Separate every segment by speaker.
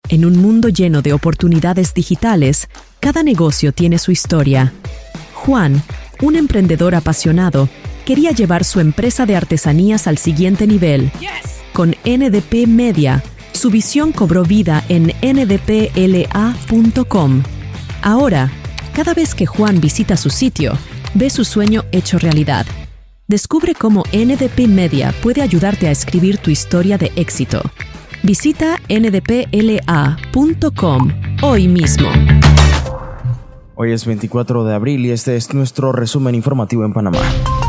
Speaker 1: En un mundo lleno de oportunidades digitales, cada negocio tiene su historia. Juan, un emprendedor apasionado, quería llevar su empresa de artesanías al siguiente nivel. Con NDP Media, su visión cobró vida en ndpla.com. Ahora, cada vez que Juan visita su sitio, ve su sueño hecho realidad. Descubre cómo NDP Media puede ayudarte a escribir tu historia de éxito. Visita ndpla.com hoy mismo.
Speaker 2: Hoy es 24 de abril y este es nuestro resumen informativo en Panamá.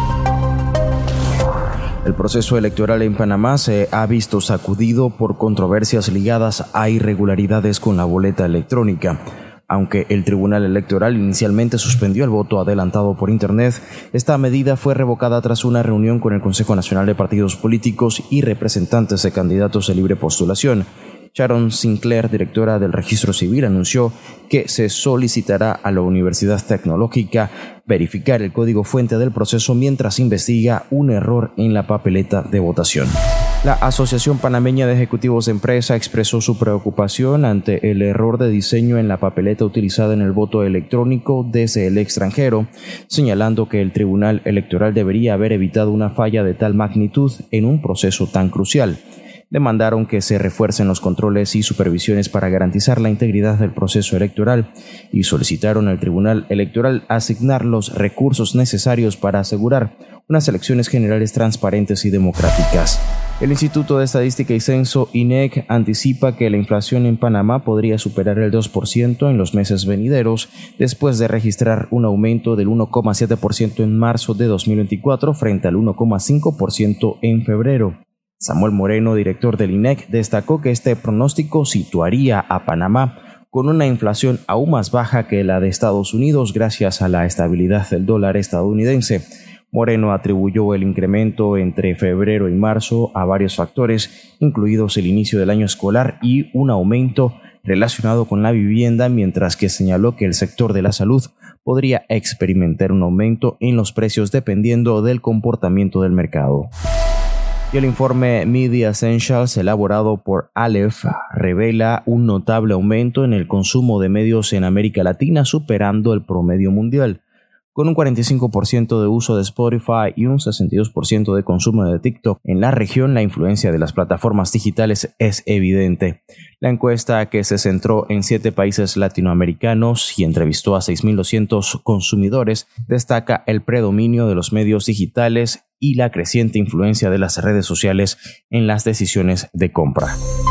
Speaker 2: El proceso electoral en Panamá se ha visto sacudido por controversias ligadas a irregularidades con la boleta electrónica. Aunque el Tribunal Electoral inicialmente suspendió el voto adelantado por Internet, esta medida fue revocada tras una reunión con el Consejo Nacional de Partidos Políticos y representantes de candidatos de libre postulación. Sharon Sinclair, directora del Registro Civil, anunció que se solicitará a la Universidad Tecnológica verificar el código fuente del proceso mientras investiga un error en la papeleta de votación. La Asociación Panameña de Ejecutivos de Empresa expresó su preocupación ante el error de diseño en la papeleta utilizada en el voto electrónico desde el extranjero, señalando que el Tribunal Electoral debería haber evitado una falla de tal magnitud en un proceso tan crucial. Demandaron que se refuercen los controles y supervisiones para garantizar la integridad del proceso electoral y solicitaron al Tribunal Electoral asignar los recursos necesarios para asegurar unas elecciones generales transparentes y democráticas. El Instituto de Estadística y Censo, INEC, anticipa que la inflación en Panamá podría superar el 2% en los meses venideros, después de registrar un aumento del 1,7% en marzo de 2024 frente al 1,5% en febrero. Samuel Moreno, director del INEC, destacó que este pronóstico situaría a Panamá con una inflación aún más baja que la de Estados Unidos gracias a la estabilidad del dólar estadounidense. Moreno atribuyó el incremento entre febrero y marzo a varios factores, incluidos el inicio del año escolar y un aumento relacionado con la vivienda, mientras que señaló que el sector de la salud podría experimentar un aumento en los precios dependiendo del comportamiento del mercado. Y el informe Media Essentials, elaborado por Aleph, revela un notable aumento en el consumo de medios en América Latina, superando el promedio mundial. Con un 45% de uso de Spotify y un 62% de consumo de TikTok en la región, la influencia de las plataformas digitales es evidente. La encuesta, que se centró en 7 países latinoamericanos y entrevistó a 6.200 consumidores, destaca el predominio de los medios digitales y la creciente influencia de las redes sociales en las decisiones de compra.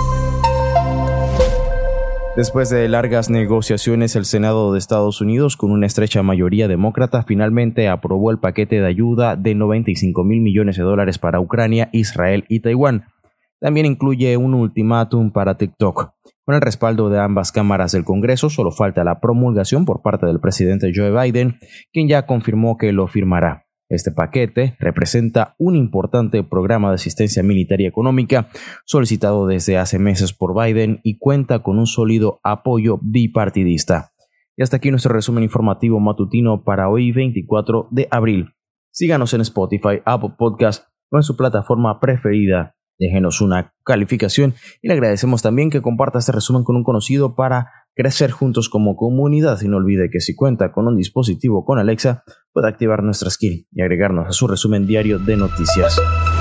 Speaker 2: Después de largas negociaciones, el Senado de Estados Unidos, con una estrecha mayoría demócrata, finalmente aprobó el paquete de ayuda de $95 mil millones para Ucrania, Israel y Taiwán. También incluye un ultimátum para TikTok. Con el respaldo de ambas cámaras del Congreso, solo falta la promulgación por parte del presidente Joe Biden, quien ya confirmó que lo firmará. Este paquete representa un importante programa de asistencia militar y económica solicitado desde hace meses por Biden y cuenta con un sólido apoyo bipartidista. Y hasta aquí nuestro resumen informativo matutino para hoy 24 de abril. Síganos en Spotify, Apple Podcast o en su plataforma preferida. Déjenos una calificación y le agradecemos también que comparta este resumen con un conocido para crecer juntos como comunidad. Y no olvide que si cuenta con un dispositivo con Alexa, puede activar nuestra skill y agregarnos a su resumen diario de noticias.